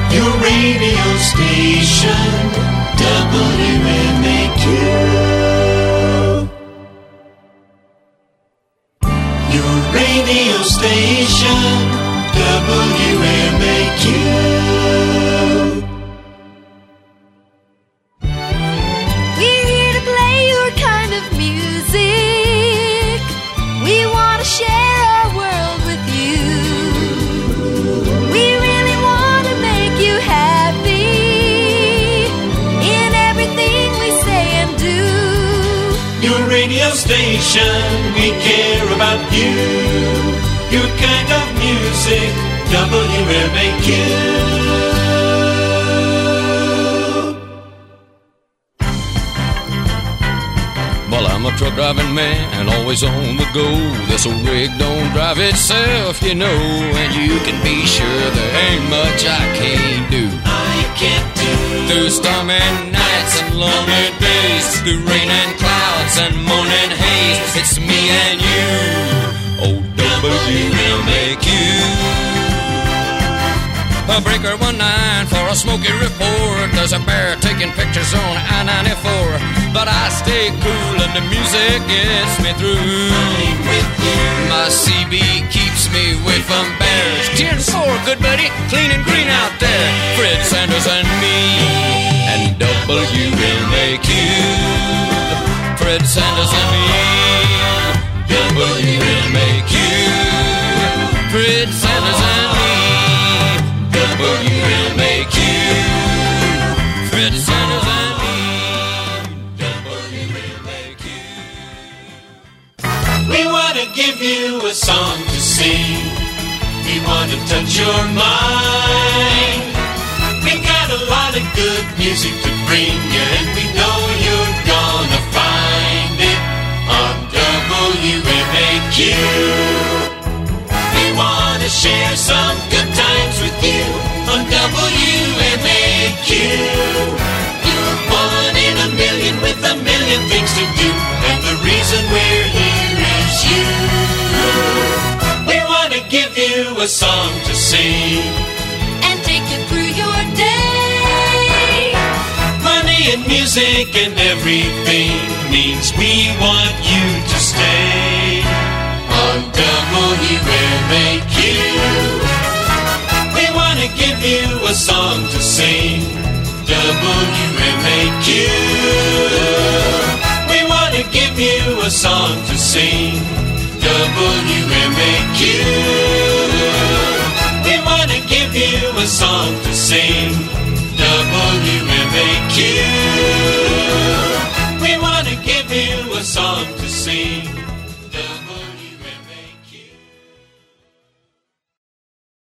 Your radio station, WMAQ. Your radio station, WMAQ. We're here to play your kind of music. We want to share our world with you. We really want to make you happy in everything we say and do. Your radio station, we care about you. Your kind of music, WMAQ. Well, I'm a truck driving man, always on the go. This old rig don't drive itself, you know. And you can be sure there ain't much I can't do. Through stormy nights and lonely days, through rain and clouds and morning haze, it's me and you, old WMAQ. A breaker 19 for a smoky report. There's a bear taking pictures on I-94, but I stay cool and the music gets me through. My CB keeps me away from bears. 10-4, good buddy, clean and green out there. Fred Sanders and me and WMAQ. Fred Sanders and me, WMAQ. Fred Sanders and me, WMAQ. Fred Sanders and me, WMAQ. We want to give you a song to sing. We want to touch your mind. We got a lot of good music to bring you, and we know you're gonna find it on WMAQ. We want to share some good times with you on WMAQ. You're one in a million with a million things to do, and the reason we're here is you. We want to give you a song to sing And take you through your day. Money and music and everything means we want you to stay on WMAQ. We want to give you a song to sing, WMAQ. We want to give you a song to sing, WMAQ. We want to give you a song to sing, WMAQ. We want to give you a song to sing.